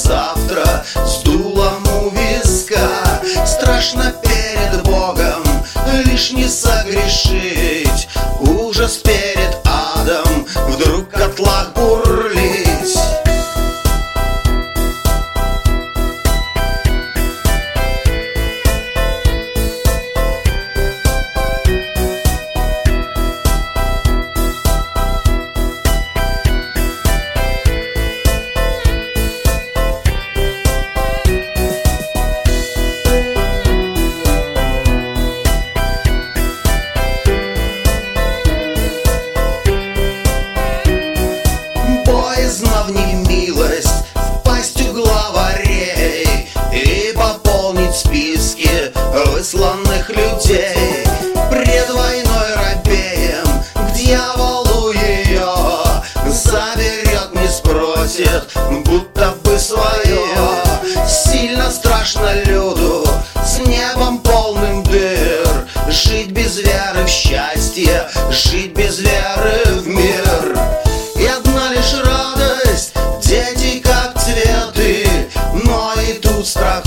завтра с дулом у виска. Страшно перед Богом лишь не согрешить, ужас перед адом вдруг в котлах бурлить. Боязно в немилость впасть у главарей и пополнить списки высланных людей. Пред войной робеем к дьяволу ее заберет, не спросит, будто бы свое. Сильно страшно люду с небом полным дыр, жить без веры в счастье, жить без веры в мир. И одна лишь радость, дети как цветы, но и тут страх.